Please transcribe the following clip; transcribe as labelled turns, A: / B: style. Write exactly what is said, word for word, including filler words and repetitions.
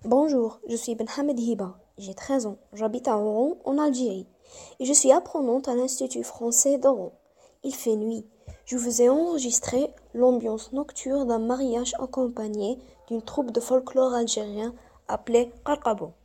A: Bonjour, je suis Benhamed Hiba, j'ai treize ans, j'habite à Oran, en Algérie, et je suis apprenante à l'Institut français d'Oran. Il fait nuit. Je vous ai enregistré l'ambiance nocturne d'un mariage accompagné d'une troupe de folklore algérien appelée Qarqabo.